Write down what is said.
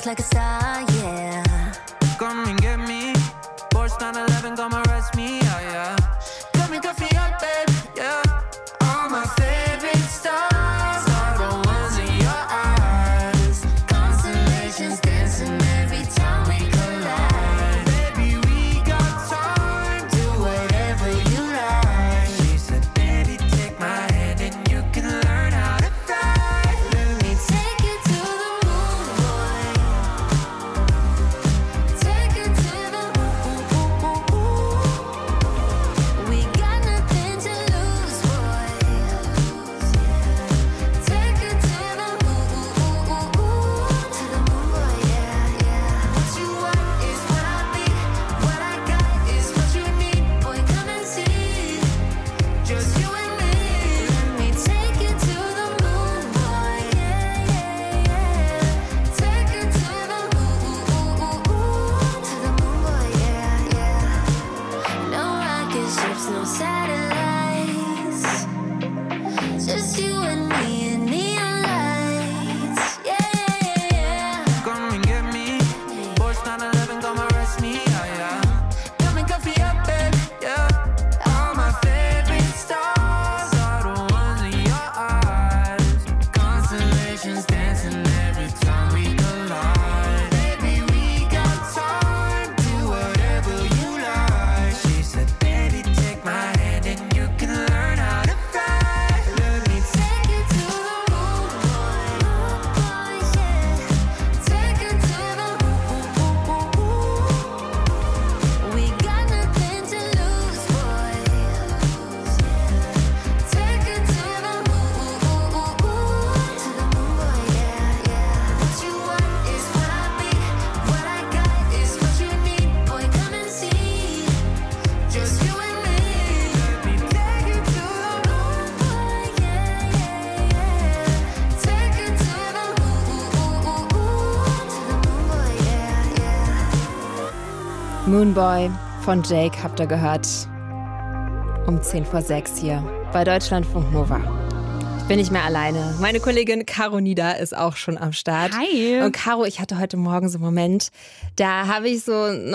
like a star, yeah. Come and get me. Porsche 911, come arrest me, yeah, yeah. Come and coffee up, babe, yeah. All my favorite stars are the ones in your eyes. Constellations dancing every time we collide. Baby, we got time, do whatever you like. She said, baby, take my hand and you can learn how to fly. Let me take you to the moon, boy. Take you to the moon. We got nothing to lose, boy. Take you to the moon, boy, yeah, yeah. What you want is what I be. What I got is what you need, boy. Come and see. Just you and me. Let me take you to the moon, boy, yeah, yeah, yeah. Take you to the moon, boy, yeah, yeah. No rocket ships, no satellites. Just you and me and neon lights, yeah, yeah, yeah. Come and get me. Porsche 911, come arrest me, yeah, yeah. Come and coffee up, babe, yeah. All my favorite stars are the ones in your eyes. Constellations dancing every time we collide. Baby, we got time, do whatever you like. She said, baby, take my hand and you can learn how to fly. Let me Take you to the moon, boy, yeah. Take you to the moon. We got nothing to lose, boy. Take you to the moon, boy, yeah, yeah. What you want is what I be. What I got is what you need, boy. Come and see. Just you and me. Let me take you to the Moon, boy, yeah, yeah, yeah. Take you to the moon, boy, yeah, yeah. Moonboy von Jake habt ihr gehört. Um 10 vor 6 hier bei Deutschlandfunk Nova. Bin ich mehr alleine. Meine Kollegin Caro Nida ist auch schon am Start. Hi. Und Caro, ich hatte heute Morgen so einen Moment, da habe ich so